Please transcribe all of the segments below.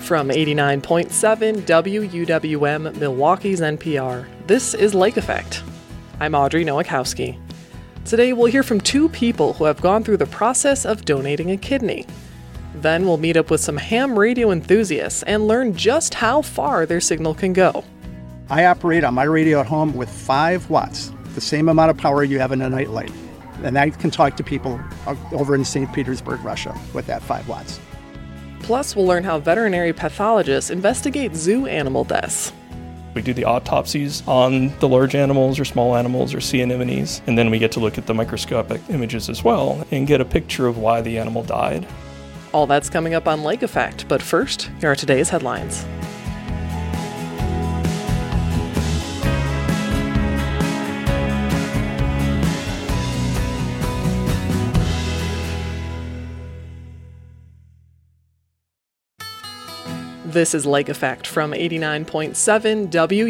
From 89.7 WUWM, Milwaukee's NPR, this is Lake Effect. I'm Audrey Nowakowski. Today we'll hear from two people who have gone through the process of donating a kidney. Then we'll meet up with some ham radio enthusiasts and learn just how far their signal can go. I operate on my radio at home with 5 watts, the same amount of power you have in a nightlight. And I can talk to people over in St. Petersburg, Russia, with that 5 watts. Plus, we'll learn how veterinary pathologists investigate zoo animal deaths. We do the autopsies on the large animals or small animals or sea anemones, and then we get to look at the microscopic images as well and get a picture of why the animal died. All that's coming up on Lake Effect, but first, here are today's headlines. This is Lake Effect from 89.7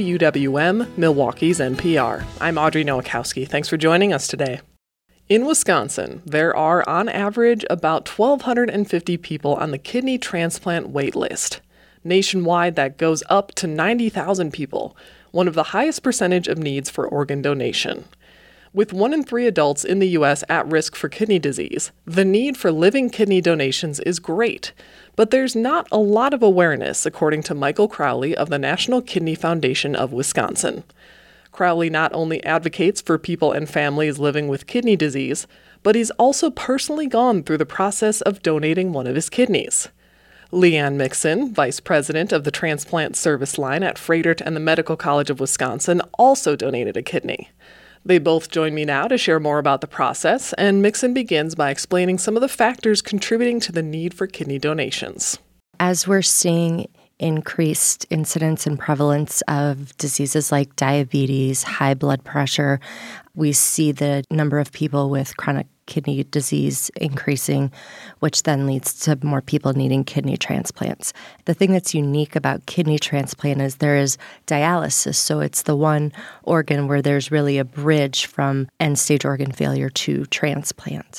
WUWM, Milwaukee's NPR. I'm Audrey Nowakowski. Thanks for joining us today. In Wisconsin, there are, on average, about 1,250 people on the kidney transplant wait list. Nationwide, that goes up to 90,000 people, one of the highest percentage of needs for organ donation. With 1 in 3 adults in the U.S. at risk for kidney disease, the need for living kidney donations is great. But there's not a lot of awareness, according to Michael Crowley of the National Kidney Foundation of Wisconsin. Crowley not only advocates for people and families living with kidney disease, but he's also personally gone through the process of donating one of his kidneys. Leanne Mixon, vice president of the transplant service line at Froedtert and the Medical College of Wisconsin, also donated a kidney. They both join me now to share more about the process, and Mixon begins by explaining some of the factors contributing to the need for kidney donations. As we're seeing increased incidence and prevalence of diseases like diabetes, high blood pressure, we see the number of people with chronic kidney disease increasing, which then leads to more people needing kidney transplants. The thing that's unique about kidney transplant is there is dialysis, so it's the one organ where there's really a bridge from end-stage organ failure to transplant.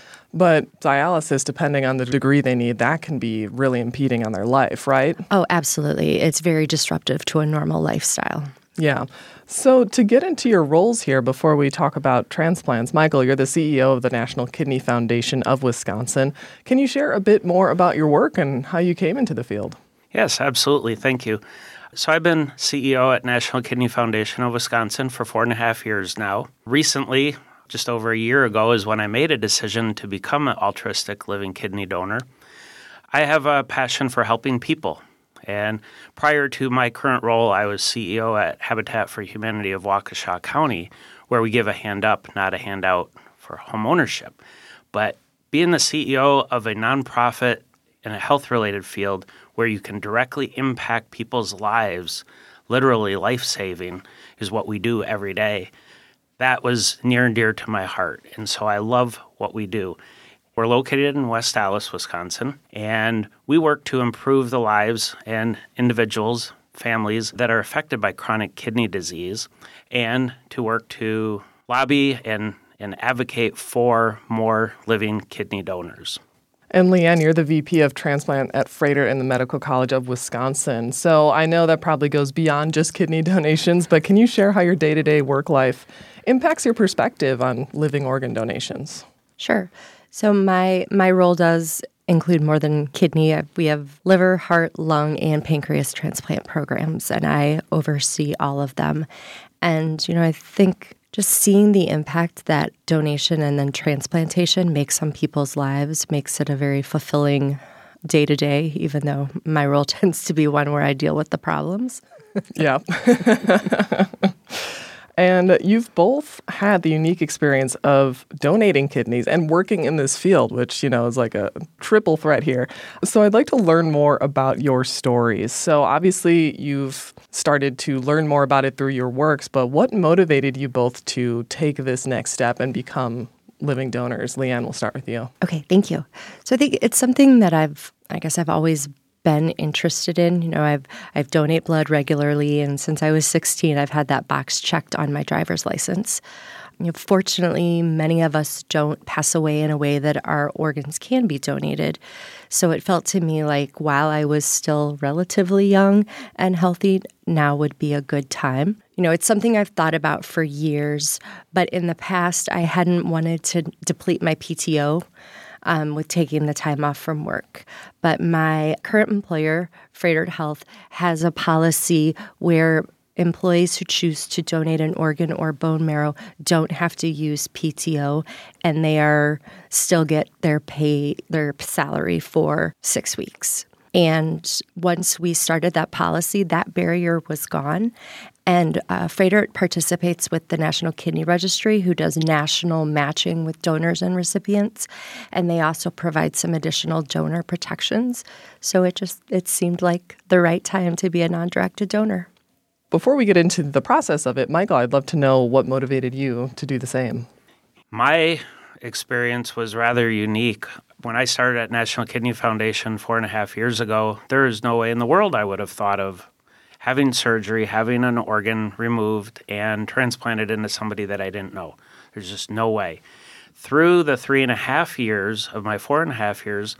But dialysis, depending on the degree they need, that can be really impeding on their life, right? Oh, absolutely. It's very disruptive to a normal lifestyle. Yeah. So to get into your roles here before we talk about transplants, Michael, you're the CEO of the National Kidney Foundation of Wisconsin. Can you share a bit more about your work and how you came into the field? Yes, absolutely. Thank you. So I've been CEO at National Kidney Foundation of Wisconsin for 4.5 years now. Recently, just over a year ago, is when I made a decision to become an altruistic living kidney donor. I have a passion for helping people. And prior to my current role, I was CEO at Habitat for Humanity of Waukesha County, where we give a hand up, not a handout for home ownership. But being the CEO of a nonprofit in a health-related field where you can directly impact people's lives, literally life-saving, is what we do every day. That was near and dear to my heart, and so I love what we do. We're located in West Allis, Wisconsin, and we work to improve the lives and individuals, families that are affected by chronic kidney disease, and to work to lobby and advocate for more living kidney donors. And Leanne, you're the VP of Transplant at Froedtert and the Medical College of Wisconsin. So I know that probably goes beyond just kidney donations, but can you share how your day-to-day work life impacts your perspective on living organ donations? Sure. So my role does include more than kidney. We have liver, heart, lung, and pancreas transplant programs, and I oversee all of them. And, I think just seeing the impact that donation and then transplantation makes on people's lives makes it a very fulfilling day-to-day, even though my role tends to be one where I deal with the problems. Yeah. And you've both had the unique experience of donating kidneys and working in this field, which, is like a triple threat here. So I'd like to learn more about your stories. So obviously you've started to learn more about it through your works, but what motivated you both to take this next step and become living donors? Leanne, we'll start with you. Okay, thank you. So I think it's something that I've always been interested in. I've donate blood regularly, and since I was 16, I've had that box checked on my driver's license. Fortunately, many of us don't pass away in a way that our organs can be donated. So it felt to me like while I was still relatively young and healthy, now would be a good time. It's something I've thought about for years, but in the past, I hadn't wanted to deplete my PTO with taking the time off from work. But my current employer, Froedtert Health, has a policy where employees who choose to donate an organ or bone marrow don't have to use PTO, and they still get their salary for 6 weeks. And once we started that policy, that barrier was gone. And Froedtert participates with the National Kidney Registry, who does national matching with donors and recipients. And they also provide some additional donor protections. So it seemed like the right time to be a non-directed donor. Before we get into the process of it, Michael, I'd love to know what motivated you to do the same. My experience was rather unique. When I started at National Kidney Foundation 4.5 years ago, there is no way in the world I would have thought of having surgery, having an organ removed, and transplanted into somebody that I didn't know. There's just no way. Through the 3.5 years of my 4.5 years,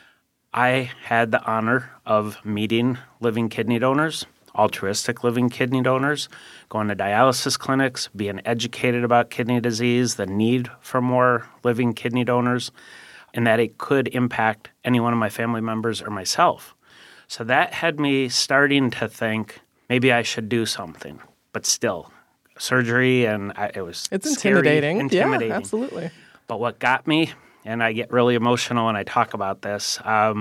I had the honor of meeting living kidney donors, altruistic living kidney donors, going to dialysis clinics, being educated about kidney disease, the need for more living kidney donors, and that it could impact any one of my family members or myself. So that had me starting to think maybe I should do something, but still, surgery, and it was It's scary, intimidating. Yeah, absolutely. But what got me, and I get really emotional when I talk about this, I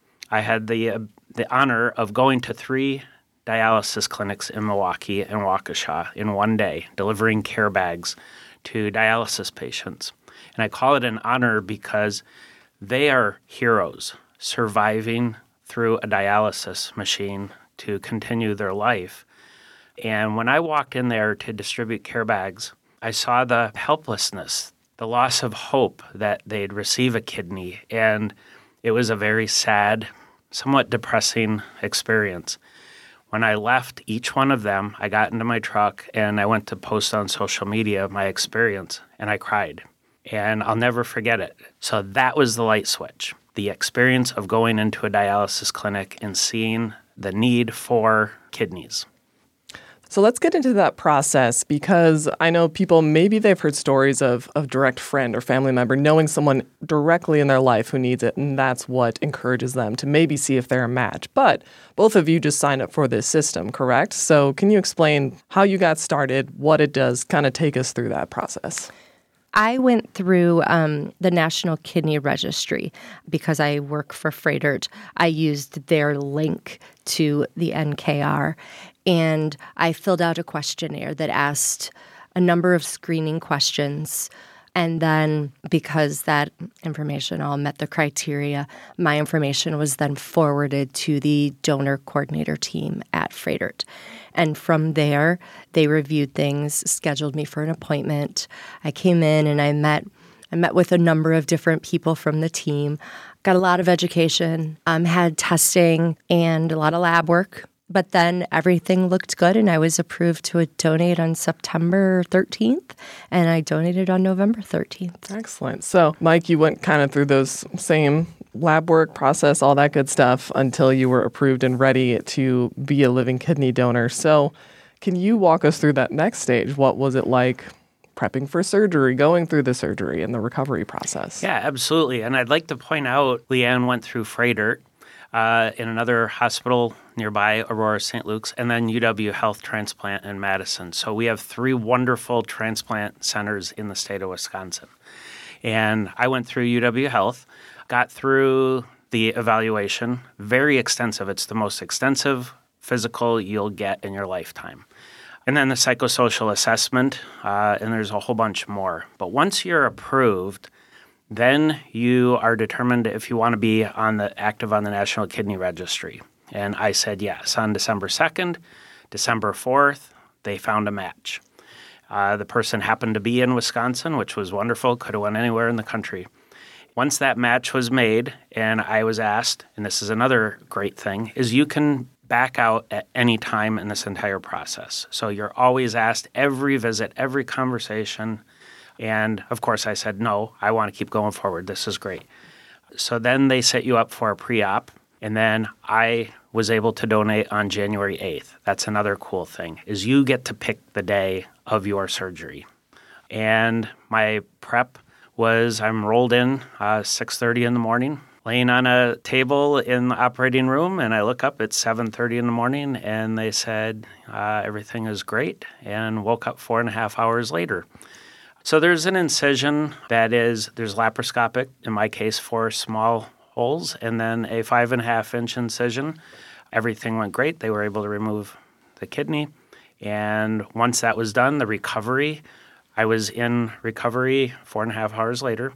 had the honor of going to 3 dialysis clinics in Milwaukee and Waukesha in one day, delivering care bags to dialysis patients. And I call it an honor because they are heroes surviving through a dialysis machine to continue their life. And when I walked in there to distribute care bags, I saw the helplessness, the loss of hope that they'd receive a kidney. And it was a very sad, somewhat depressing experience. When I left each one of them, I got into my truck and I went to post on social media my experience, and I cried. And I'll never forget it. So that was the light switch, the experience of going into a dialysis clinic and seeing the need for kidneys. So let's get into that process, because I know people, maybe they've heard stories of direct friend or family member knowing someone directly in their life who needs it, and that's what encourages them to maybe see if they're a match. But both of you just signed up for this system, correct? So can you explain how you got started, what it does, kind of take us through that process? I went through the National Kidney Registry because I work for Froedtert. I used their link to the NKR, and I filled out a questionnaire that asked a number of screening questions. And then because that information all met the criteria, my information was then forwarded to the donor coordinator team at Froedtert. And from there, they reviewed things, scheduled me for an appointment. I came in and I met with a number of different people from the team, got a lot of education, had testing and a lot of lab work. But then everything looked good, and I was approved to donate on September 13th, and I donated on November 13th. Excellent. So, Mike, you went kind of through those same lab work process, all that good stuff, until you were approved and ready to be a living kidney donor. So can you walk us through that next stage? What was it like prepping for surgery, going through the surgery, and the recovery process? Yeah, absolutely. And I'd like to point out, Leanne went through Froedtert in another hospital nearby, Aurora St. Luke's, and then UW Health Transplant in Madison. So we have 3 wonderful transplant centers in the state of Wisconsin. And I went through UW Health, got through the evaluation, very extensive. It's the most extensive physical you'll get in your lifetime. And then the psychosocial assessment, and there's a whole bunch more. But once you're approved, then you are determined if you want to be active on the National Kidney Registry. And I said yes. On December 2nd, December 4th, they found a match. The person happened to be in Wisconsin, which was wonderful, could have went anywhere in the country. Once that match was made, and I was asked, and this is another great thing, is you can back out at any time in this entire process. So you're always asked every visit, every conversation, And of course I said, no, I want to keep going forward. This is great. So then they set you up for a pre-op, and then I was able to donate on January 8th. That's another cool thing, is you get to pick the day of your surgery. And my prep was I'm rolled in 6:30 in the morning, laying on a table in the operating room, and I look up at 7:30 in the morning, and they said everything is great, and woke up 4.5 hours later. So there's an incision there's laparoscopic, in my case, 4 small holes, and then a 5.5-inch incision. Everything went great. They were able to remove the kidney. And once that was done, the recovery, I was in recovery 4.5 hours later,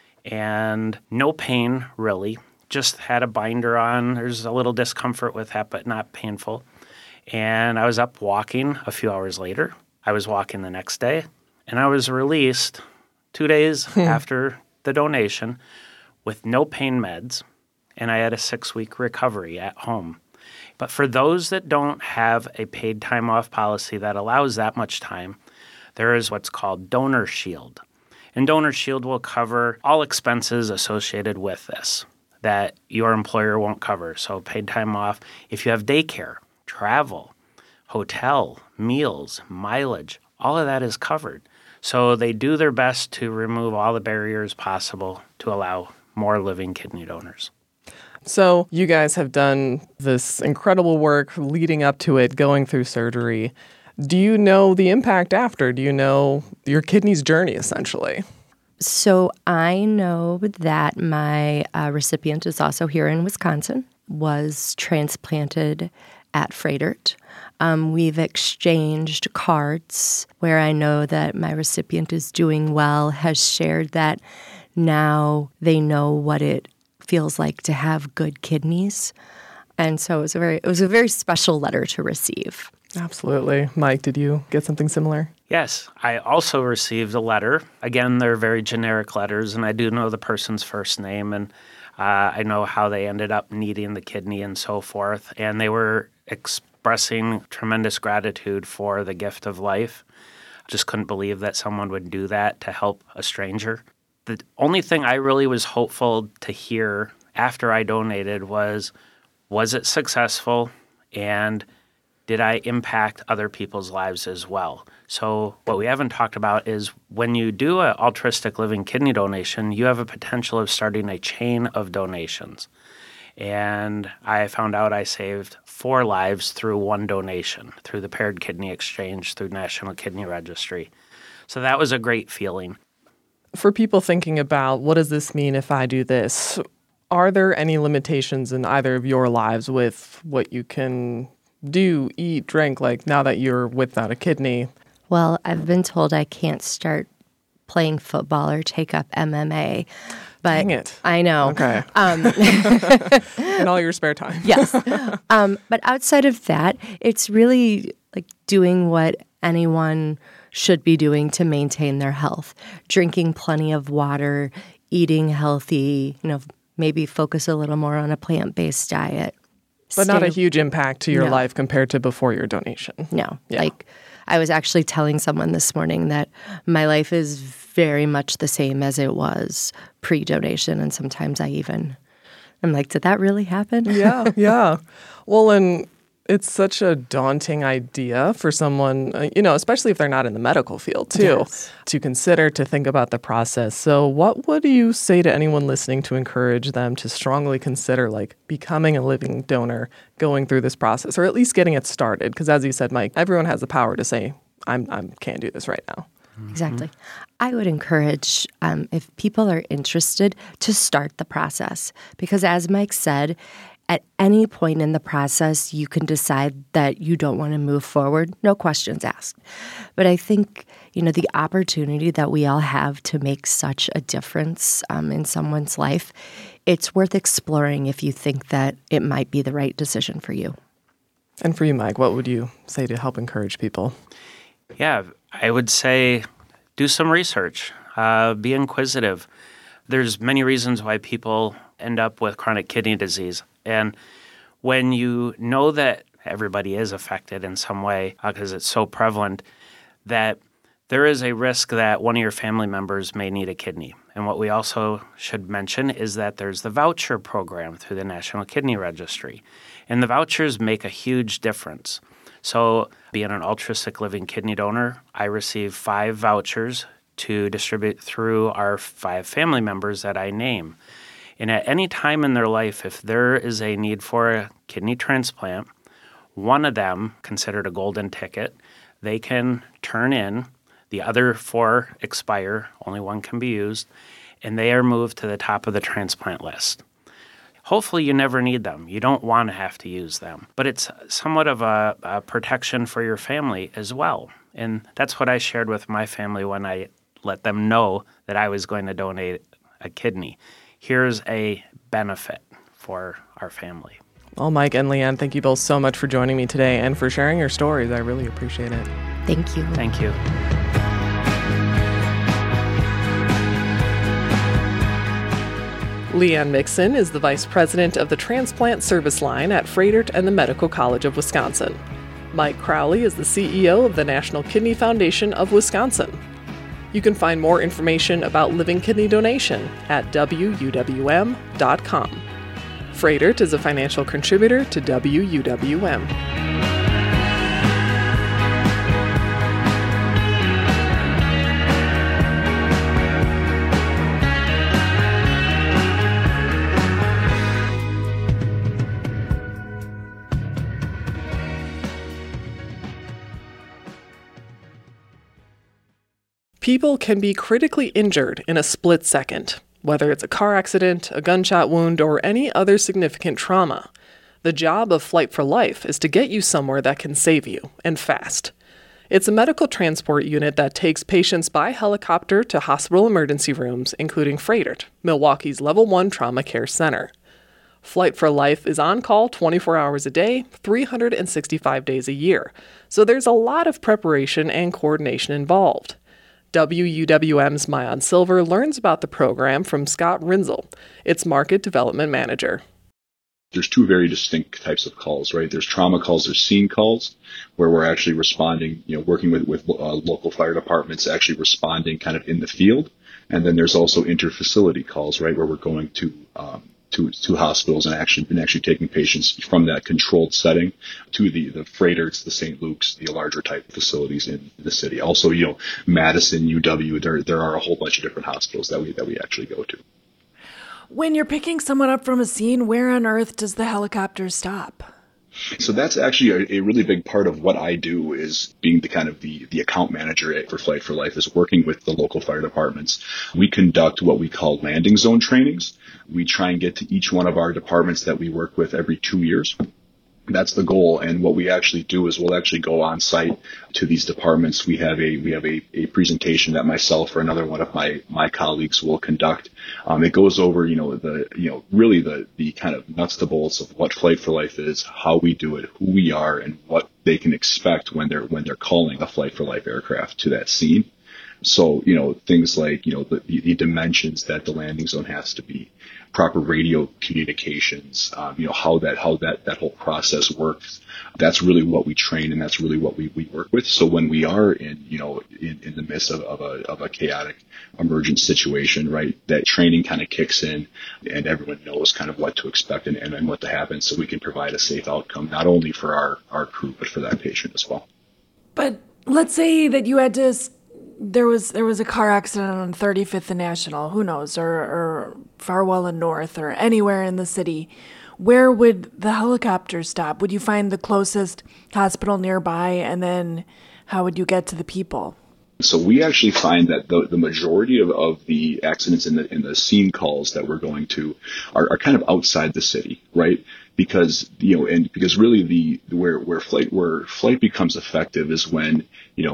and no pain really. Just had a binder on. There's a little discomfort with that, but not painful. And I was up walking a few hours later. I was walking the next day, and I was released 2 days after the donation with no pain meds, and I had a 6-week recovery at home. But for those that don't have a paid time off policy that allows that much time, there is what's called Donor Shield. And Donor Shield will cover all expenses associated with this that your employer won't cover. So paid time off, if you have daycare, travel, hotel, meals, mileage, all of that is covered. So they do their best to remove all the barriers possible to allow more living kidney donors. So you guys have done this incredible work leading up to it, going through surgery. Do you know the impact after? Do you know your kidney's journey, essentially? So I know that my recipient is also here in Wisconsin, was transplanted at Froedtert. We've exchanged cards where I know that my recipient is doing well, has shared that now they know what it feels like to have good kidneys. And so it was a very special letter to receive. Absolutely. Mike, did you get something similar? Yes, I also received a letter. Again, they're very generic letters, and I do know the person's first name, and I know how they ended up needing the kidney and so forth. And they were expressing tremendous gratitude for the gift of life. Just couldn't believe that someone would do that to help a stranger. The only thing I really was hopeful to hear after I donated was it successful, and did I impact other people's lives as well? So what we haven't talked about is when you do an altruistic living kidney donation, you have a potential of starting a chain of donations. And I found out I saved 4 lives through one donation, through the Paired Kidney Exchange, through National Kidney Registry. So that was a great feeling. For people thinking about what does this mean if I do this, are there any limitations in either of your lives with what you can do, eat, drink, like now that you're without a kidney? Well, I've been told I can't start playing football or take up MMA. But Dang it. I know. Okay. In all your spare time. Yes. But outside of that, it's really like doing what anyone should be doing to maintain their health. Drinking plenty of water, eating healthy, maybe focus a little more on a plant-based diet. But not a huge impact to your No. life compared to before your donation. No. Yeah. Like I was actually telling someone this morning that my life is very much the same as it was pre-donation. And sometimes I'm like, did that really happen? Yeah, yeah. Well, and it's such a daunting idea for someone, especially if they're not in the medical field, too, Yes. to consider, to think about the process. So what would you say to anyone listening to encourage them to strongly consider, like, becoming a living donor, going through this process, or at least getting it started? Because as you said, Mike, everyone has the power to say, I can't do this right now. Exactly. I would encourage, if people are interested, to start the process. Because as Mike said, at any point in the process, you can decide that you don't want to move forward. No questions asked. But I think, the opportunity that we all have to make such a difference in someone's life, it's worth exploring if you think that it might be the right decision for you. And for you, Mike, what would you say to help encourage people? Yeah, I would say do some research, be inquisitive. There's many reasons why people end up with chronic kidney disease. And when you know that everybody is affected in some way, because it's so prevalent, that there is a risk that one of your family members may need a kidney. And what we also should mention is that there's the voucher program through the National Kidney Registry. And the vouchers make a huge difference. So being an ultra-sick living kidney donor, I receive 5 vouchers to distribute through our 5 family members that I name. And at any time in their life, if there is a need for a kidney transplant, one of them, considered a golden ticket, they can turn in. The other 4 expire, only 1 can be used, and they are moved to the top of the transplant list. Hopefully you never need them. You don't want to have to use them. But it's somewhat of a protection for your family as well. And that's what I shared with my family when I let them know that I was going to donate a kidney. Here's a benefit for our family. Well, Mike and Leanne, thank you both so much for joining me today and for sharing your stories. I really appreciate it. Thank you. Thank you. Leanne Mixon is the Vice President of the Transplant Service Line at Froedtert and the Medical College of Wisconsin. Mike Crowley is the CEO of the National Kidney Foundation of Wisconsin. You can find more information about living kidney donation at wuwm.com. Froedtert is a financial contributor to WUWM. People can be critically injured in a split second, whether it's a car accident, a gunshot wound, or any other significant trauma. The job of Flight for Life is to get you somewhere that can save you, and fast. It's a medical transport unit that takes patients by helicopter to hospital emergency rooms, including Froedtert, Milwaukee's Level 1 Trauma Care Center. Flight for Life is on call 24 hours a day, 365 days a year, so there's a lot of preparation and coordination involved. WUWM's Mayan Silver learns about the program from Scott Rinzel, its market development manager. There's 2 very distinct types of calls, right? There's trauma calls, there's scene calls, where we're actually responding, working with local fire departments, actually responding kind of in the field. And then there's also interfacility calls, right, where we're going to hospitals and actually taking patients from that controlled setting to the Froedterts, the St. Luke's, the larger type facilities in the city. Also, Madison, UW, there are a whole bunch of different hospitals that we actually go to. When you're picking someone up from a scene, where on earth does the helicopter stop? So that's actually a really big part of what I do, is being the kind of the account manager for Flight for Life, is working with the local fire departments. We conduct what we call landing zone trainings. We try and get to each one of our departments that we work with every 2 years. That's the goal. And what we actually do is we'll actually go on site to these departments. We have a presentation that myself or another one of my colleagues will conduct. It goes over, really the kind of nuts to bolts of what Flight for Life is, how we do it, who we are, and what they can expect when they're calling a Flight for Life aircraft to that scene. So, things like, the dimensions that the landing zone has to be, proper radio communications, how that whole process works. That's really what we train, and that's really what we work with. So when we are in the midst of a chaotic emergent situation, right, that training kind of kicks in, and everyone knows kind of what to expect and what to happen, so we can provide a safe outcome, not only for our crew, but for that patient as well. But let's say that you had to, there was a car accident on 35th and National, who knows, or Farwell and North, or anywhere in the city. Where would the helicopter stop? Would you find the closest hospital nearby, and then how would you get to the people? So we actually find that the majority of the accidents in the scene calls that we're going to are kind of outside the city, right? Because really where flight becomes effective is when,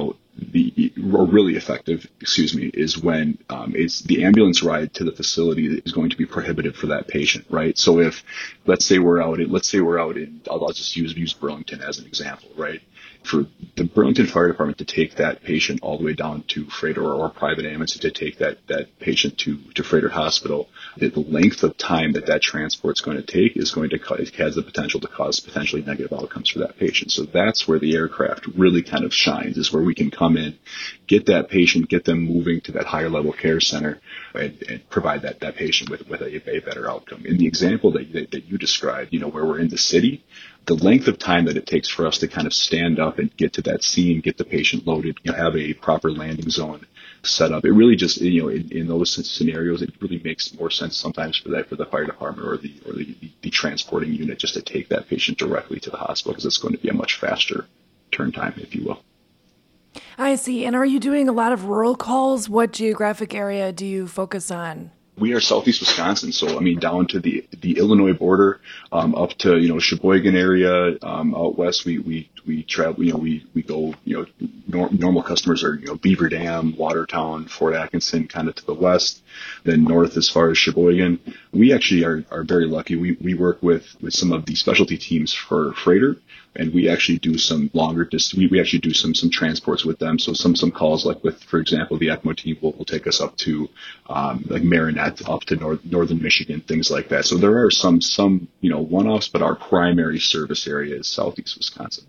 really effective, is when it's the ambulance ride to the facility is going to be prohibitive for that patient, right? So if let's say we're out in I'll just use Burlington as an example, right? For the Burlington Fire Department to take that patient all the way down to Froedtert or private ambulance to take that patient to Froedtert Hospital, the length of time that transport's going to take has the potential to cause potentially negative outcomes for that patient. So that's where the aircraft really kind of shines, is where we can come come in, get that patient, get them moving to that higher level care center, and provide that patient with a better outcome. In the example that you described, where we're in the city, the length of time that it takes for us to kind of stand up and get to that scene, get the patient loaded, have a proper landing zone set up. It really just, in those scenarios, it really makes more sense sometimes for the fire department or the transporting unit just to take that patient directly to the hospital, because it's going to be a much faster turn time, if you will. I see. And are you doing a lot of rural calls? What geographic area do you focus on? We are southeast Wisconsin, so down to the Illinois border, up to Sheboygan area, out west. We travel. We go. Normal customers are Beaver Dam, Watertown, Fort Atkinson, kind of to the west. Then north as far as Sheboygan. We actually are very lucky. We work with some of the specialty teams for Freighter, and we actually do some longer distance. We actually do some transports with them. So some calls, like with, for example, the ECMO team will take us up to like Marinette, up to northern Michigan, things like that. So there are some one-offs, but our primary service area is southeast Wisconsin.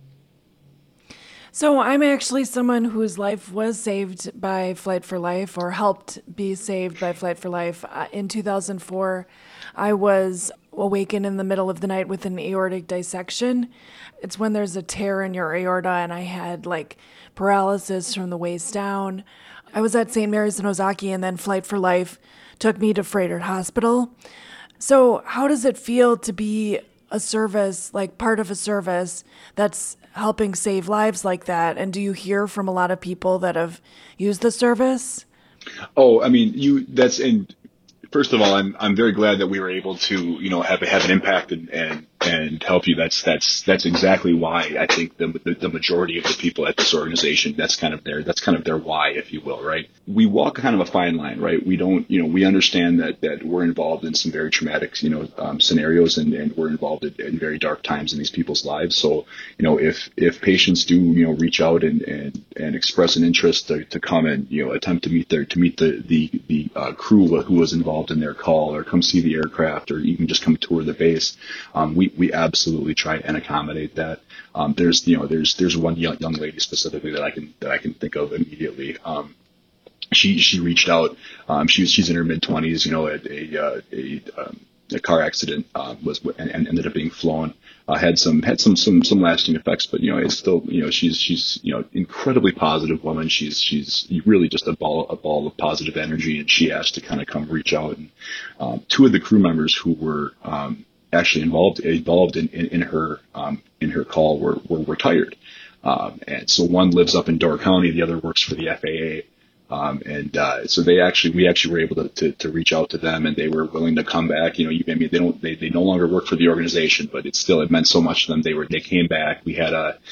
So I'm actually someone whose life was saved by Flight for Life, or helped be saved by Flight for Life. In 2004, I was awakened in the middle of the night with an aortic dissection. It's when there's a tear in your aorta, and I had paralysis from the waist down. I was at St. Mary's in Ozaki, and then Flight for Life took me to Freighter Hospital. So how does it feel to be a service, part of a service that's helping save lives like that? And do you hear from a lot of people that have used the service? Oh, first of all, I'm very glad that we were able to, have an impact and help you. That's exactly why I think the majority of the people at this organization, that's kind of their why, if you will, right? We walk kind of a fine line, right? We don't, we understand that we're involved in some very traumatic, scenarios, and we're involved in very dark times in these people's lives. So, if patients do, reach out and express an interest to come and, attempt to meet the crew who was involved in their call, or come see the aircraft, or even just come tour the base, we absolutely try and accommodate that. There's one young lady specifically that I can think of immediately. She reached out. She's in her mid-20s. A car accident and ended up being flown. Had some lasting effects, but it's still, she's incredibly positive woman. She's really just a ball of positive energy, and she asked to kind of come reach out. And two of the crew members who were actually involved in her call were retired, and so one lives up in Door County, the other works for the FAA. So we actually were able to reach out to them, and they were willing to come back. They no longer work for the organization, but it meant so much to them. They came back. We had a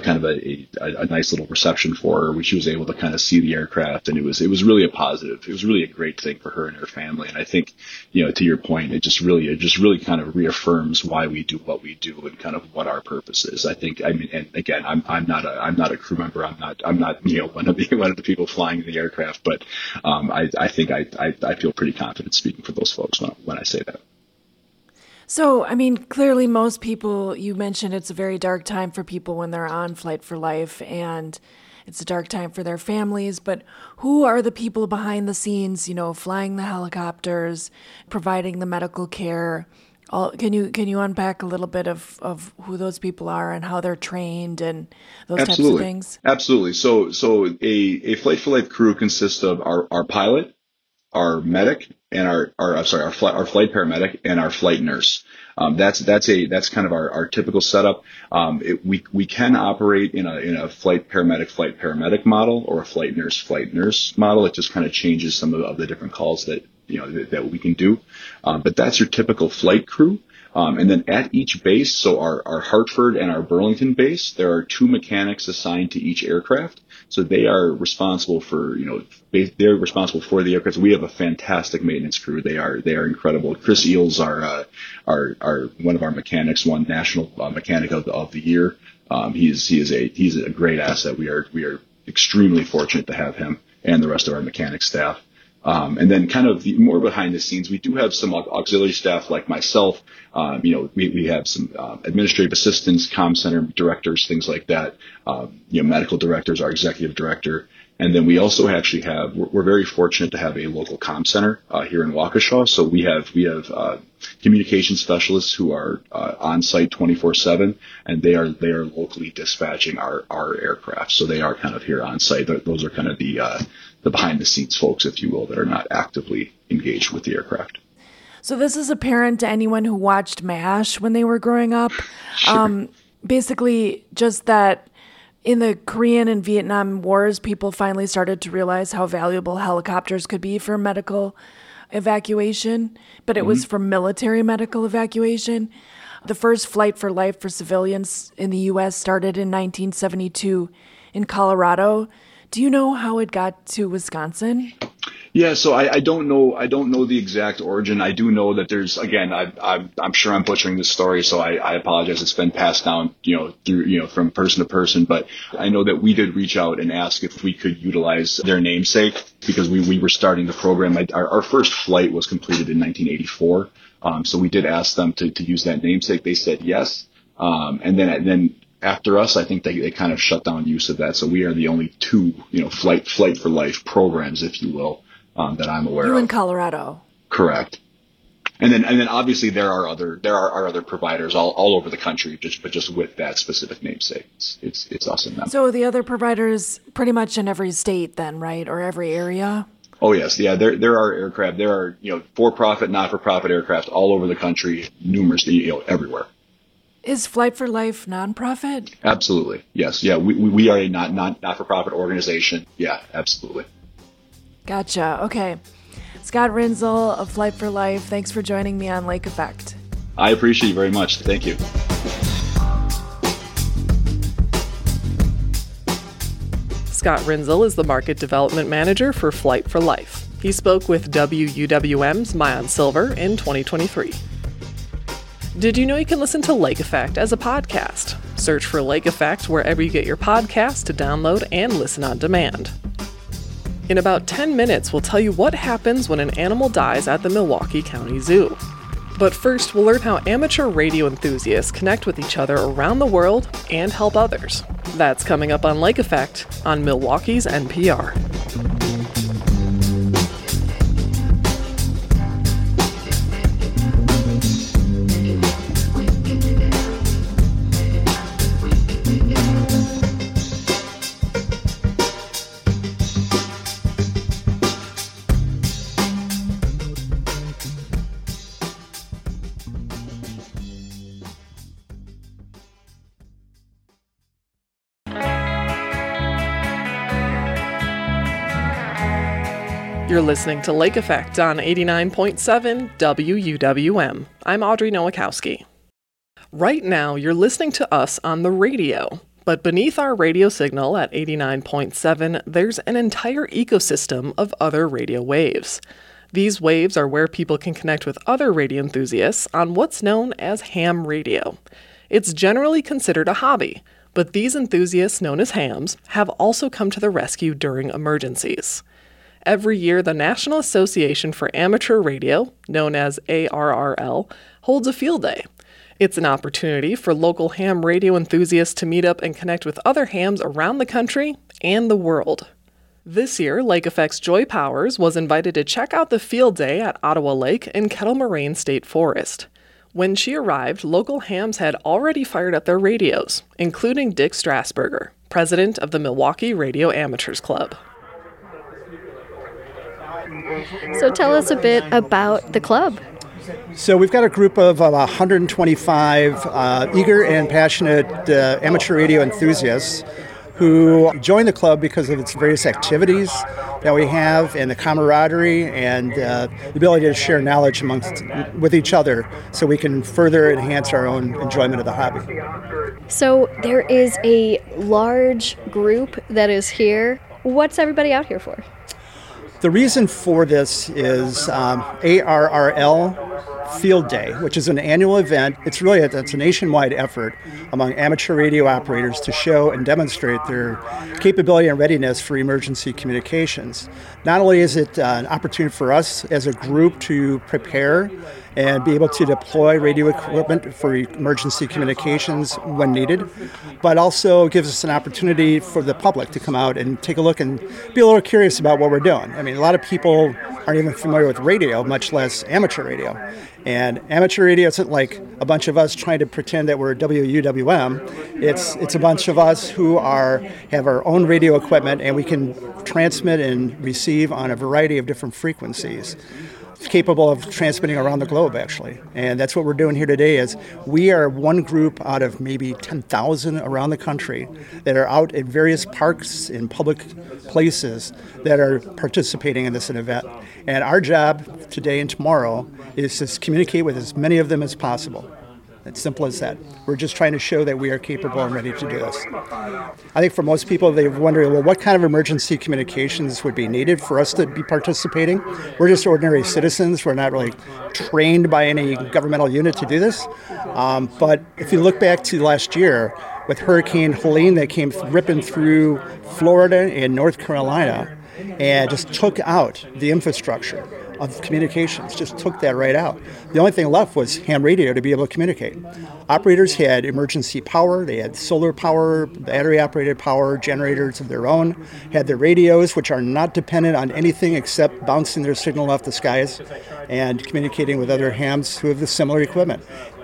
nice little reception for her, where she was able to kind of see the aircraft, and it was really a positive. It was really a great thing for her and her family. And I think, to your point, it just really kind of reaffirms why we do what we do and kind of what our purpose is. And again, I'm not a crew member. I'm not one of the people flying the aircraft. But I think I feel pretty confident speaking for those folks when I say that. So, clearly most people, you mentioned it's a very dark time for people when they're on Flight for Life, and it's a dark time for their families. But who are the people behind the scenes, flying the helicopters, providing the medical care? Can you unpack a little bit of who those people are and how they're trained and those types of things? Absolutely. So a Flight for Life crew consists of our pilot, our medic, and our flight paramedic, and our flight nurse. That's kind of our typical setup. We can operate in a flight paramedic model, or a flight nurse model. It just kind of changes some of the different calls that we can do. But that's your typical flight crew. And then at each base, so our Hartford and our Burlington base, there are two mechanics assigned to each aircraft. So they are responsible for, they're responsible for the aircraft. We have a fantastic maintenance crew. They are incredible. Chris Eels are one of our mechanics, won National Mechanic of the Year. He's a great asset. We are extremely fortunate to have him and the rest of our mechanic staff. And then kind of more behind the scenes, we do have some auxiliary staff like myself. We have some administrative assistants, comm center directors, things like that. Medical directors, our executive director. And then we also actually have, we're very fortunate to have a local comm center here in Waukesha. So we have communication specialists who are on site 24/7, and they are locally dispatching our aircraft. So they are kind of here on site. Those are kind of the behind the scenes folks, if you will, that are not actively engaged with the aircraft. So this is apparent to anyone who watched MASH when they were growing up. Sure. Basically, just that in the Korean and Vietnam wars, people finally started to realize how valuable helicopters could be for medical evacuation, but it was for military medical evacuation. The first flight for life for civilians in the U.S. started in 1972 in Colorado. Do you know how it got to Wisconsin? Yeah, so I don't know the exact origin. I do know that there's, again, I'm sure I'm butchering this story, so I apologize. It's been passed down, through, from person to person, but I know that we did reach out and ask if we could utilize their namesake because we were starting the program. Our first flight was completed in 1984. So we did ask them to use that namesake. They said yes. And then after us, I think they kind of shut down use of that. So we are the only two, flight for life programs, if you will, that I'm aware of. You in Colorado. Correct. And then obviously there are other providers all over the country, but just with that specific namesake. It's us and them. So the other providers pretty much in every state then, right? Or every area? Oh yes, yeah. There are aircraft. There are for-profit, not-for-profit aircraft all over the country, numerous, everywhere. Is Flight for Life nonprofit? Absolutely, yes. Yeah, we are a not-for-profit organization. Yeah, absolutely. Gotcha. Okay. Scott Rinzel of Flight for Life, thanks for joining me on Lake Effect. I appreciate you very much. Thank you. Scott Rinzel is the Market Development Manager for Flight for Life. He spoke with WUWM's Mayan Silver in 2023. Did you know you can listen to Lake Effect as a podcast? Search for Lake Effect wherever you get your podcasts to download and listen on demand. In about 10 minutes, we'll tell you what happens when an animal dies at the Milwaukee County Zoo. But first, we'll learn how amateur radio enthusiasts connect with each other around the world and help others. That's coming up on Lake Effect on Milwaukee's NPR. You're listening to Lake Effect on 89.7 WUWM. I'm Audrey Nowakowski. Right now, you're listening to us on the radio, but beneath our radio signal at 89.7, there's an entire ecosystem of other radio waves. These waves are where people can connect with other radio enthusiasts on what's known as ham radio. It's generally considered a hobby, but these enthusiasts, known as hams, have also come to the rescue during emergencies. Every year, the National Association for Amateur Radio, known as ARRL, holds a field day. It's an opportunity for local ham radio enthusiasts to meet up and connect with other hams around the country and the world. This year, Lake Effect's Joy Powers was invited to check out the field day at Ottawa Lake in Kettle Moraine State Forest. When she arrived, local hams had already fired up their radios, including Dick Strasburger, president of the Milwaukee Radio Amateurs Club. So tell us a bit about the club. So we've got a group of 125 eager and passionate amateur radio enthusiasts who join the club because of its various activities that we have and the camaraderie and the ability to share knowledge with each other so we can further enhance our own enjoyment of the hobby. So there is a large group that is here. What's everybody out here for? The reason for this is ARRL Field Day, which is an annual event. It's a nationwide effort among amateur radio operators to show and demonstrate their capability and readiness for emergency communications. Not only is it an opportunity for us as a group to prepare and be able to deploy radio equipment for emergency communications when needed, but also gives us an opportunity for the public to come out and take a look and be a little curious about what we're doing. I mean, a lot of people aren't even familiar with radio, much less amateur radio. And amateur radio isn't like a bunch of us trying to pretend that we're WUWM. It's a bunch of us who have our own radio equipment, and we can transmit and receive on a variety of different frequencies. It's capable of transmitting around the globe, actually. And that's what we're doing here today. Is we are one group out of maybe 10,000 around the country that are out at various parks and public places that are participating in this event. And our job today and tomorrow is to communicate with as many of them as possible. It's simple as that. We're just trying to show that we are capable and ready to do this. I think for most people, they're wondering, well, what kind of emergency communications would be needed for us to be participating? We're just ordinary citizens. We're not really trained by any governmental unit to do this. But if you look back to last year, with Hurricane Helene that came ripping through Florida and North Carolina and just took out the infrastructure of communications, just took that right out. The only thing left was ham radio to be able to communicate. Operators had emergency power, they had solar power, battery-operated power, generators of their own, had their radios, which are not dependent on anything except bouncing their signal off the skies and communicating with other hams who have the similar equipment.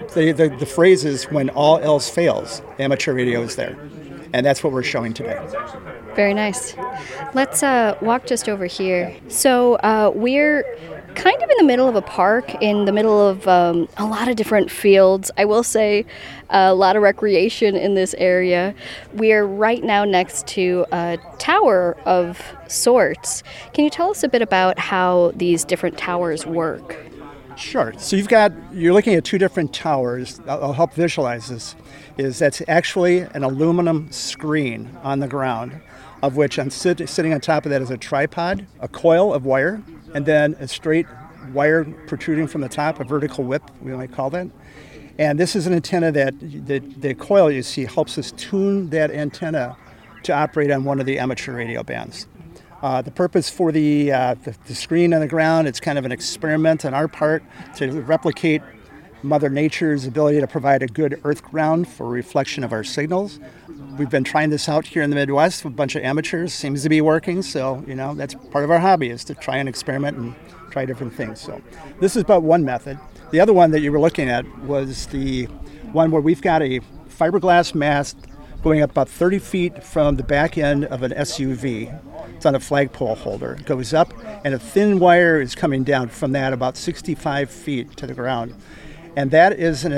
The phrase is, when all else fails, amateur radio is there. And that's what we're showing today. Very nice. Let's walk just over here. So we're kind of in the middle of a park, in the middle of a lot of different fields. I will say a lot of recreation in this area. We are right now next to a tower of sorts. Can you tell us a bit about how these different towers work? Sure. So you're looking at two different towers. I'll help visualize this. That's actually an aluminum screen on the ground, of which I'm sitting on top of that is a tripod, a coil of wire, and then a straight wire protruding from the top, a vertical whip, we might call that. And this is an antenna that the coil you see helps us tune that antenna to operate on one of the amateur radio bands. The purpose for the screen on the ground, it's kind of an experiment on our part to replicate Mother Nature's ability to provide a good earth ground for reflection of our signals. We've been trying this out here in the Midwest with a bunch of amateurs. Seems to be working, so that's part of our hobby, is to try and experiment and try different things. So this is about one method. The other one that you were looking at was the one where we've got a fiberglass mast going up about 30 feet from the back end of an SUV. It's on a flagpole holder. It goes up, and a thin wire is coming down from that about 65 feet to the ground. And that is,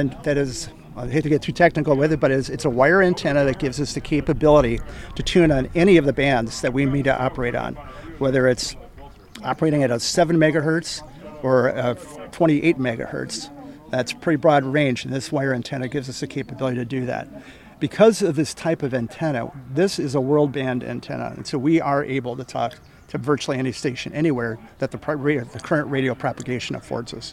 I hate to get too technical with it, but it's a wire antenna that gives us the capability to tune on any of the bands that we need to operate on, whether it's operating at a 7 megahertz or a 28 megahertz. That's a pretty broad range, and this wire antenna gives us the capability to do that. Because of this type of antenna, this is a world band antenna, and so we are able to talk to virtually any station anywhere that the current radio propagation affords us.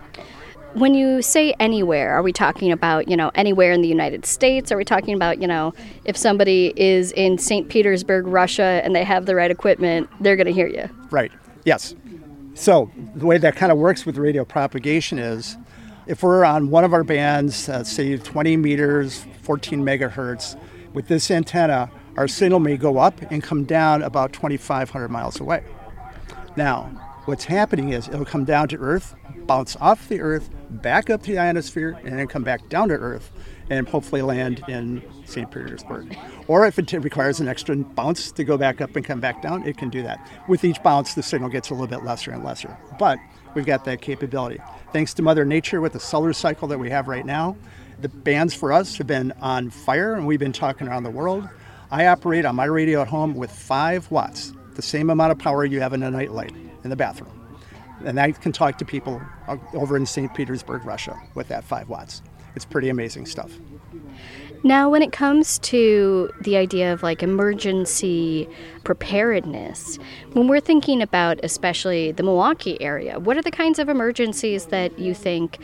When you say anywhere, are we talking about, anywhere in the United States? Are we talking about, if somebody is in St. Petersburg, Russia, and they have the right equipment, they're going to hear you? Right, yes. So the way that kind of works with radio propagation is, if we're on one of our bands, say 20 meters, 14 megahertz, with this antenna, our signal may go up and come down about 2,500 miles away. Now, what's happening is it'll come down to Earth, bounce off the Earth, back up to the ionosphere, and then come back down to Earth and hopefully land in St. Petersburg. Or if it requires an extra bounce to go back up and come back down, it can do that. With each bounce, the signal gets a little bit lesser and lesser. But we've got that capability. Thanks to Mother Nature with the solar cycle that we have right now, the bands for us have been on fire, and we've been talking around the world. I operate on my radio at home with 5 watts, the same amount of power you have in a nightlight in the bathroom. And I can talk to people over in St. Petersburg, Russia with that 5 watts. It's pretty amazing stuff. Now, when it comes to the idea of like emergency preparedness, when we're thinking about especially the Milwaukee area, what are the kinds of emergencies that you think,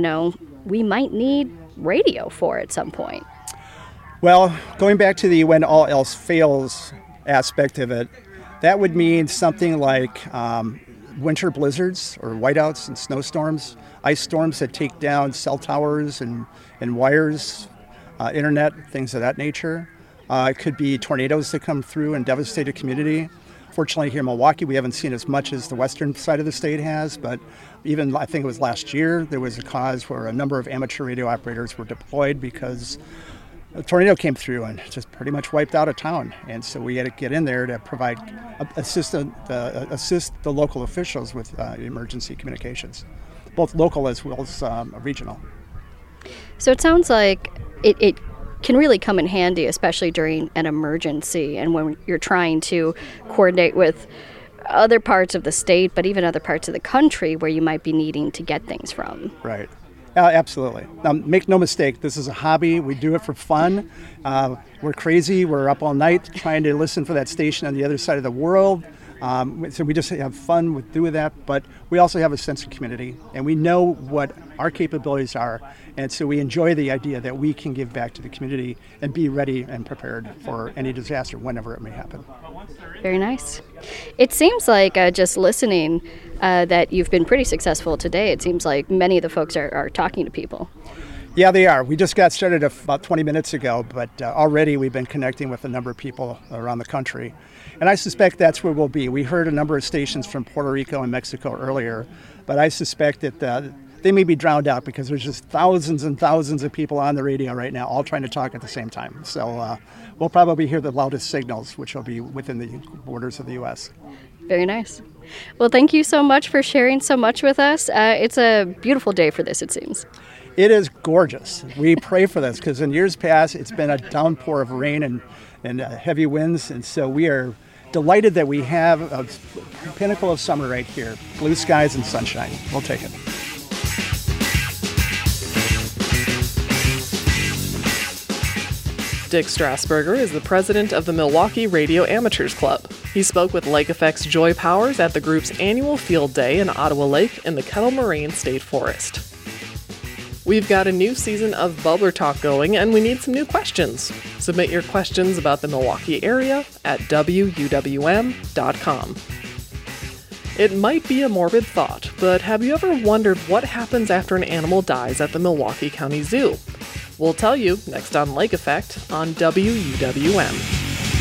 we might need radio for at some point? Well, going back to the when all else fails aspect of it, that would mean something like winter blizzards or whiteouts and snowstorms, ice storms that take down cell towers and wires, internet, things of that nature. It could be tornadoes that come through and devastate a community. Fortunately, here in Milwaukee, we haven't seen as much as the western side of the state has, but even I think it was last year, there was a cause where a number of amateur radio operators were deployed because a tornado came through and just pretty much wiped out a town. And so we had to get in there to provide assist the local officials with emergency communications, both local as well as regional. So it sounds like it can really come in handy, especially during an emergency and when you're trying to coordinate with other parts of the state, but even other parts of the country where you might be needing to get things from. Right. Absolutely. Now, make no mistake, this is a hobby. We do it for fun. We're crazy. We're up all night trying to listen for that station on the other side of the world. So we just have fun with doing that, but we also have a sense of community, and we know what our capabilities are, and so we enjoy the idea that we can give back to the community and be ready and prepared for any disaster whenever it may happen. Very nice. It seems like just listening that you've been pretty successful today. It seems like many of the folks are talking to people. Yeah, they are. We just got started about 20 minutes ago, but already we've been connecting with a number of people around the country. And I suspect that's where we'll be. We heard a number of stations from Puerto Rico and Mexico earlier, but I suspect that they may be drowned out because there's just thousands and thousands of people on the radio right now, all trying to talk at the same time. So we'll probably hear the loudest signals, which will be within the borders of the U.S. Very nice. Well, thank you so much for sharing so much with us. It's a beautiful day for this, it seems. It is gorgeous. We pray for this because in years past, it's been a downpour of rain and heavy winds. And so we are delighted that we have a pinnacle of summer right here. Blue skies and sunshine. We'll take it. Dick Strasburger is the president of the Milwaukee Radio Amateurs Club. He spoke with Lake Effect's Joy Powers at the group's annual field day in Ottawa Lake in the Kettle Moraine State Forest. We've got a new season of Bubbler Talk going, and we need some new questions. Submit your questions about the Milwaukee area at wuwm.com. It might be a morbid thought, but have you ever wondered what happens after an animal dies at the Milwaukee County Zoo? We'll tell you next on Lake Effect on WUWM.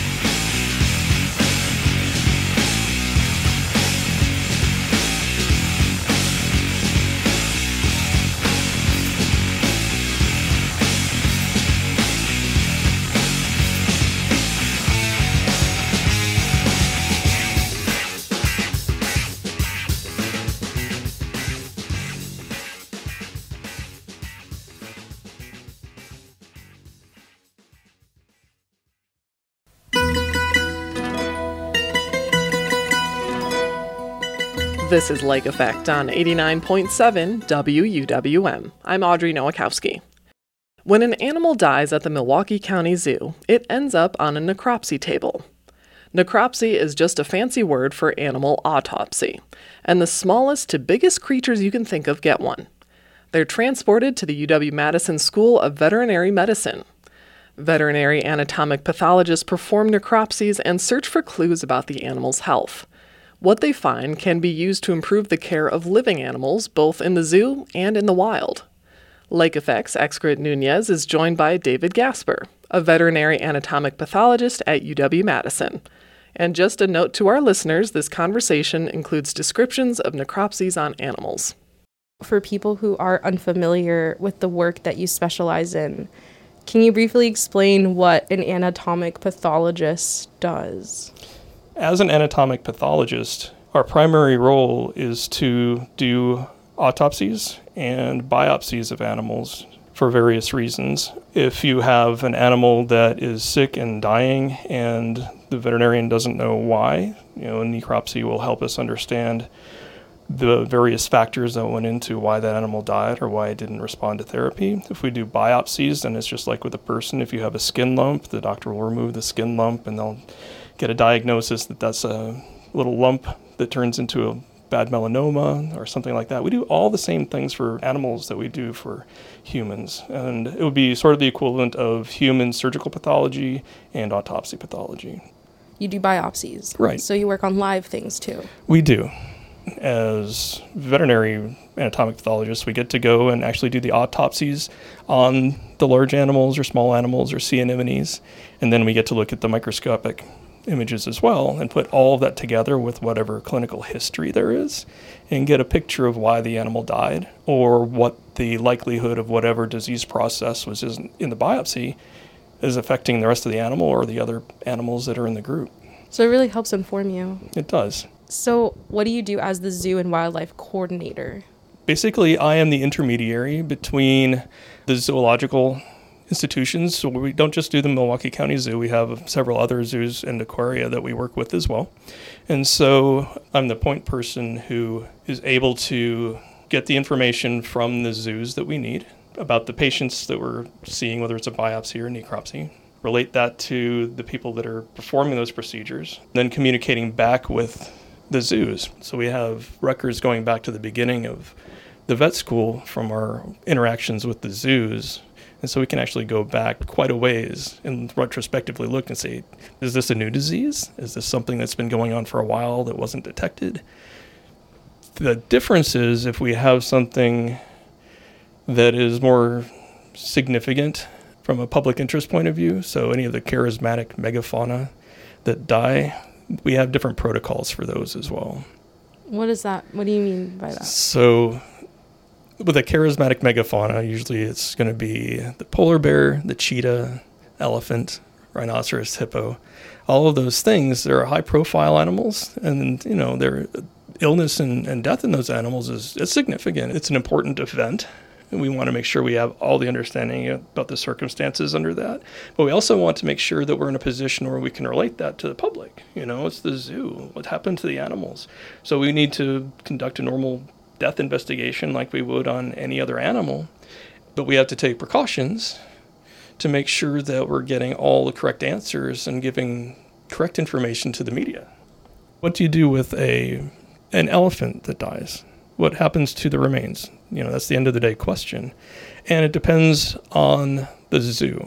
This is Lake Effect on 89.7 WUWM. I'm Audrey Nowakowski. When an animal dies at the Milwaukee County Zoo, it ends up on a necropsy table. Necropsy is just a fancy word for animal autopsy, and the smallest to biggest creatures you can think of get one. They're transported to the UW-Madison School of Veterinary Medicine. Veterinary anatomic pathologists perform necropsies and search for clues about the animal's health. What they find can be used to improve the care of living animals, both in the zoo and in the wild. Lake Effect's Excret Nunez is joined by David Gasper, a veterinary anatomic pathologist at UW-Madison. And just a note to our listeners, this conversation includes descriptions of necropsies on animals. For people who are unfamiliar with the work that you specialize in, can you briefly explain what an anatomic pathologist does? As an anatomic pathologist, our primary role is to do autopsies and biopsies of animals for various reasons. If you have an animal that is sick and dying and the veterinarian doesn't know why, a necropsy will help us understand the various factors that went into why that animal died or why it didn't respond to therapy. If we do biopsies, then it's just like with a person. If you have a skin lump, the doctor will remove the skin lump and they'll get a diagnosis that that's a little lump that turns into a bad melanoma or something like that. We do all the same things for animals that we do for humans. And it would be sort of the equivalent of human surgical pathology and autopsy pathology. You do biopsies. Right. So you work on live things too. We do. As veterinary anatomic pathologists, we get to go and actually do the autopsies on the large animals or small animals or sea anemones. And then we get to look at the microscopic images as well and put all of that together with whatever clinical history there is and get a picture of why the animal died or what the likelihood of whatever disease process was in the biopsy is affecting the rest of the animal or the other animals that are in the group. So it really helps inform you. It does. So what do you do as the zoo and wildlife coordinator? Basically, I am the intermediary between the zoological institutions. So we don't just do the Milwaukee County Zoo. We have several other zoos and aquaria that we work with as well. And so I'm the point person who is able to get the information from the zoos that we need about the patients that we're seeing, whether it's a biopsy or necropsy, relate that to the people that are performing those procedures, then communicating back with the zoos. So we have records going back to the beginning of the vet school from our interactions with the zoos. And so we can actually go back quite a ways and retrospectively look and say, is this a new disease? Is this something that's been going on for a while that wasn't detected? The difference is if we have something that is more significant from a public interest point of view, so any of the charismatic megafauna that die, we have different protocols for those as well. What is that? What do you mean by that? So with a charismatic megafauna, usually it's going to be the polar bear, the cheetah, elephant, rhinoceros, hippo. All of those things, they're high-profile animals, and their illness and death in those animals is significant. It's an important event, and we want to make sure we have all the understanding about the circumstances under that. But we also want to make sure that we're in a position where we can relate that to the public. It's the zoo. What happened to the animals? So we need to conduct a normal death investigation like we would on any other animal, but we have to take precautions to make sure that we're getting all the correct answers and giving correct information to the media. What do you do with an elephant that dies? What happens to the remains? That's the end of the day question. And it depends on the zoo.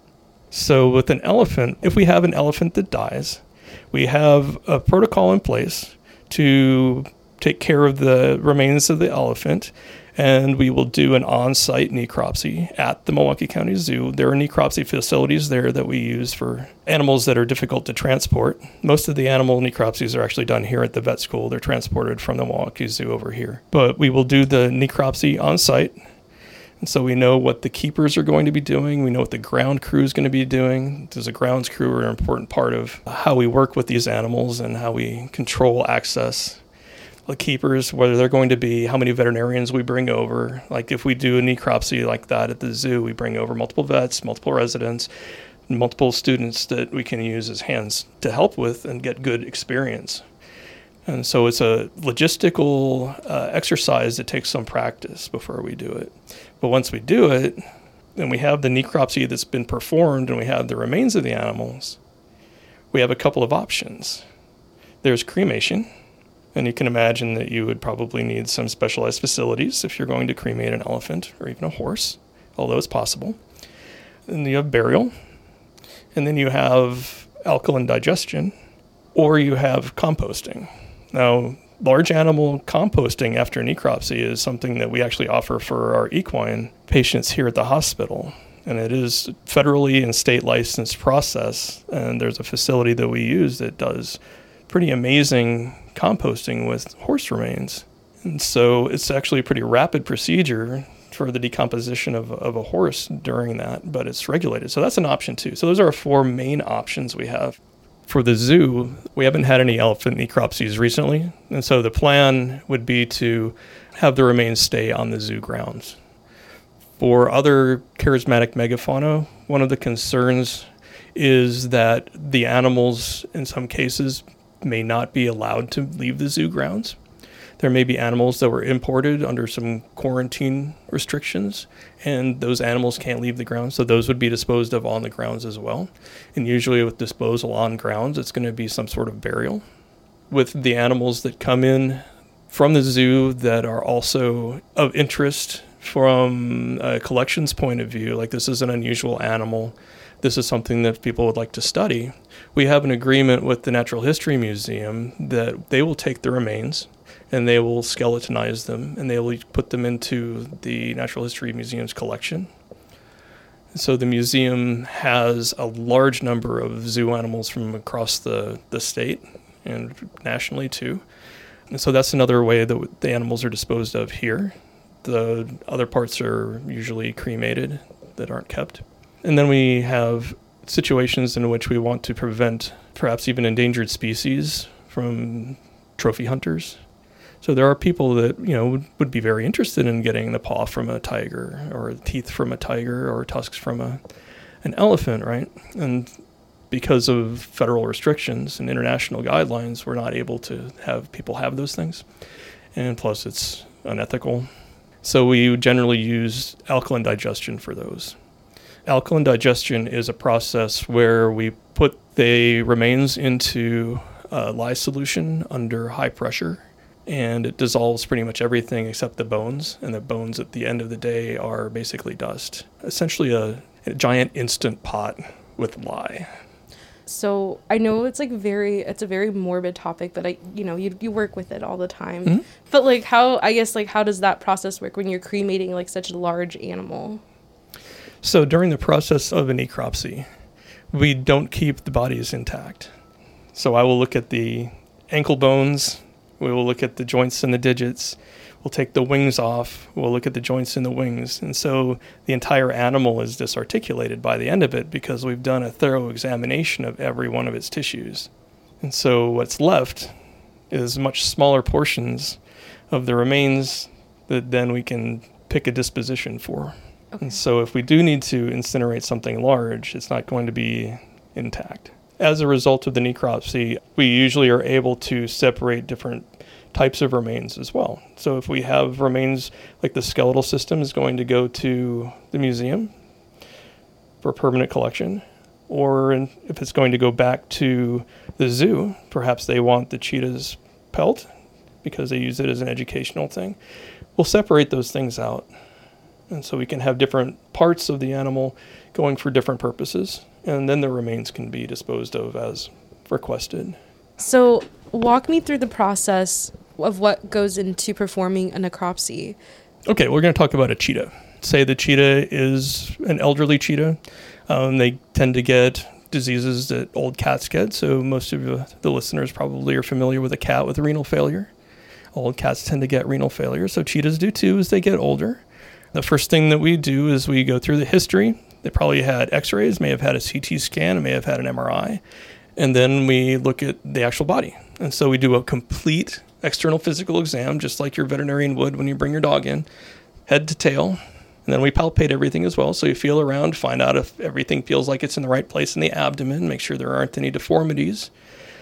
So with an elephant, if we have an elephant that dies, we have a protocol in place to take care of the remains of the elephant, and we will do an on-site necropsy at the Milwaukee County Zoo. There are necropsy facilities there that we use for animals that are difficult to transport. Most of the animal necropsies are actually done here at the vet school. They're transported from the Milwaukee Zoo over here. But we will do the necropsy on-site, and so we know what the keepers are going to be doing. We know what the ground crew is going to be doing. There's a grounds crew are an important part of how we work with these animals and how we control access. The keepers, whether they're going to be, how many veterinarians we bring over. Like if we do a necropsy like that at the zoo, we bring over multiple vets, multiple residents, multiple students that we can use as hands to help with and get good experience. And so it's a logistical exercise that takes some practice before we do it. But once we do it, and we have the necropsy that's been performed and we have the remains of the animals, we have a couple of options. There's cremation. And you can imagine that you would probably need some specialized facilities if you're going to cremate an elephant or even a horse, although it's possible. And you have burial. And then you have alkaline digestion, or you have composting. Now, large animal composting after necropsy is something that we actually offer for our equine patients here at the hospital. And it is federally and state licensed process. And there's a facility that we use that does pretty amazing composting with horse remains. And so it's actually a pretty rapid procedure for the decomposition of a horse during that, but it's regulated. So that's an option too. So those are our four main options we have. For the zoo, we haven't had any elephant necropsies recently, and so the plan would be to have the remains stay on the zoo grounds. For other charismatic megafauna, one of the concerns is that the animals, in some cases, may not be allowed to leave the zoo grounds. There may be animals that were imported under some quarantine restrictions, and those animals can't leave the ground, so those would be disposed of on the grounds as well. And usually with disposal on grounds, it's going to be some sort of burial. With the animals that come in from the zoo that are also of interest from a collections point of view, like this is an unusual animal, this is something that people would like to study, we have an agreement with the Natural History Museum that they will take the remains and they will skeletonize them and they will put them into the Natural History Museum's collection. So the museum has a large number of zoo animals from across the state and nationally too. And so that's another way that the animals are disposed of here. The other parts are usually cremated that aren't kept. And then we have situations in which we want to prevent perhaps even endangered species from trophy hunters. So there are people that, would be very interested in getting the paw from a tiger or teeth from a tiger or tusks from an elephant, right? And because of federal restrictions and international guidelines, we're not able to have people have those things. And plus it's unethical. So we generally use alkaline digestion for those. Alkaline digestion is a process where we put the remains into a lye solution under high pressure, and it dissolves pretty much everything except the bones, and the bones at the end of the day are basically dust. Essentially a giant instant pot with lye. So I know it's a very morbid topic, but you work with it all the time. Mm-hmm. But how does that process work when you're cremating like such a large animal? So during the process of a necropsy, we don't keep the bodies intact. So I will look at the ankle bones, we will look at the joints and the digits, we'll take the wings off, we'll look at the joints and the wings. And so the entire animal is disarticulated by the end of it because we've done a thorough examination of every one of its tissues. And so what's left is much smaller portions of the remains that then we can pick a disposition for. Okay. And so if we do need to incinerate something large, it's not going to be intact. As a result of the necropsy, we usually are able to separate different types of remains as well. So if we have remains like the skeletal system is going to go to the museum for permanent collection, or if it's going to go back to the zoo, perhaps they want the cheetah's pelt because they use it as an educational thing, we'll separate those things out. And so we can have different parts of the animal going for different purposes, and then the remains can be disposed of as requested. So walk me through the process of what goes into performing a necropsy. Okay, we're going to talk about a cheetah. Say the cheetah is an elderly cheetah. They tend to get diseases that old cats get, so most of the listeners probably are familiar with a cat with renal failure. Old cats tend to get renal failure, so cheetahs do too as they get older. The first thing that we do is we go through the history. They probably had x-rays, may have had a CT scan, may have had an MRI. And then we look at the actual body. And so we do a complete external physical exam, just like your veterinarian would when you bring your dog in, head to tail. And then we palpate everything as well. So you feel around, find out if everything feels like it's in the right place in the abdomen, make sure there aren't any deformities.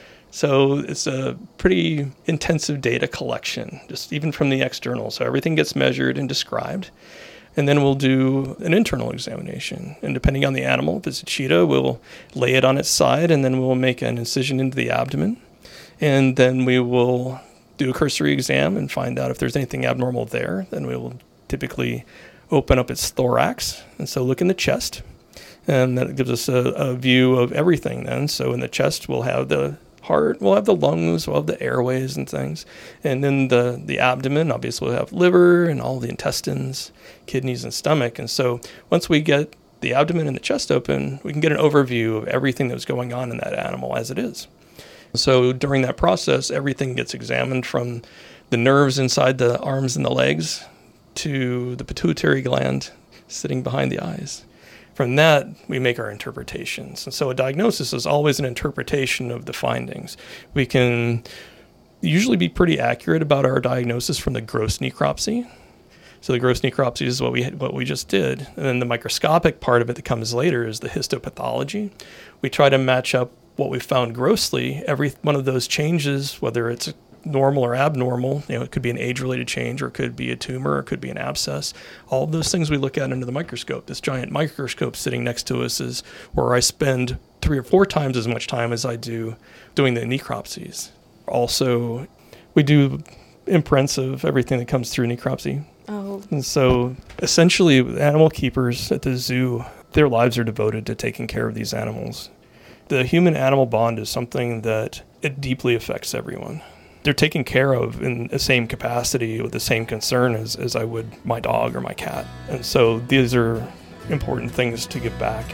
So it's a pretty intensive data collection, just even from the external. So everything gets measured and described. And then we'll do an internal examination. And depending on the animal, if it's a cheetah, we'll lay it on its side, and then we'll make an incision into the abdomen. And then we will do a cursory exam and find out if there's anything abnormal there. Then we will typically open up its thorax, and so look in the chest. And that gives us a view of everything then. So in the chest, we'll have the heart, we'll have the lungs, we'll have the airways and things. And then the abdomen, obviously we'll have liver and all the intestines, kidneys and stomach. And so once we get the abdomen and the chest open, we can get an overview of everything that was going on in that animal as it is. So during that process, everything gets examined from the nerves inside the arms and the legs to the pituitary gland sitting behind the eyes. From that, we make our interpretations. And so a diagnosis is always an interpretation of the findings. We can usually be pretty accurate about our diagnosis from the gross necropsy. So the gross necropsy is what we just did. And then the microscopic part of it that comes later is the histopathology. We try to match up what we found grossly. Every one of those changes, whether it's normal or abnormal. It could be an age-related change, or it could be a tumor, or it could be an abscess. All of those things we look at under the microscope. This giant microscope sitting next to us is where I spend 3 or 4 times as much time as I do doing the necropsies. Also, we do imprints of everything that comes through necropsy. Oh. And so essentially, animal keepers at the zoo, their lives are devoted to taking care of these animals. The human-animal bond is something that it deeply affects everyone. They're taken care of in the same capacity with the same concern as I would my dog or my cat. And so these are important things to give back.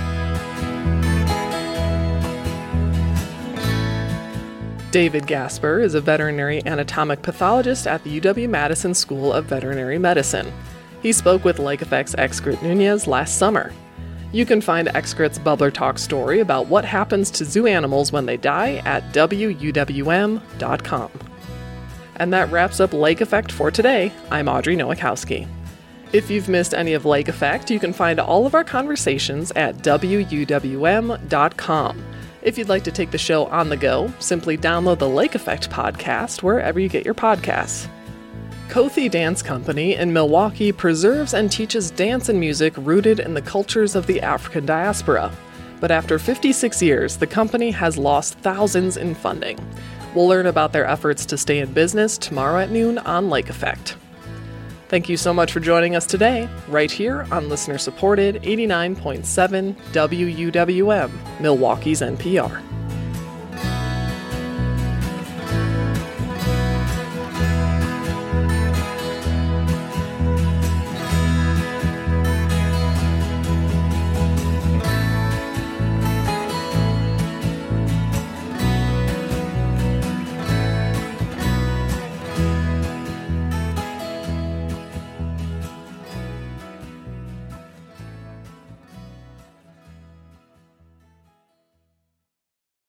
David Gasper is a veterinary anatomic pathologist at the UW-Madison School of Veterinary Medicine. He spoke with Lake Effect's Excret Nunez last summer. You can find Excret's Bubbler Talk story about what happens to zoo animals when they die at wuwm.com. And that wraps up Lake Effect for today. I'm Audrey Nowakowski. If you've missed any of Lake Effect, you can find all of our conversations at wuwm.com. If you'd like to take the show on the go, simply download the Lake Effect podcast wherever you get your podcasts. Kothi Dance Company in Milwaukee preserves and teaches dance and music rooted in the cultures of the African diaspora. But after 56 years, the company has lost thousands in funding. We'll learn about their efforts to stay in business tomorrow at noon on Lake Effect. Thank you so much for joining us today, right here on listener-supported 89.7 WUWM, Milwaukee's NPR.